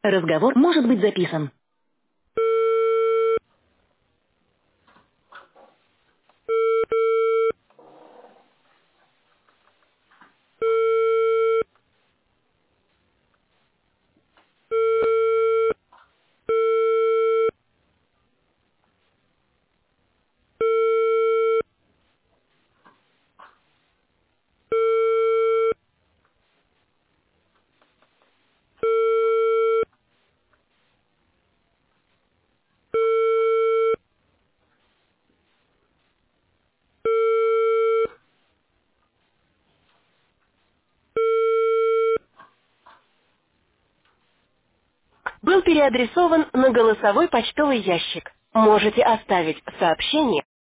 Разговор может быть записан. Был переадресован на голосовой почтовый ящик. Можете оставить сообщение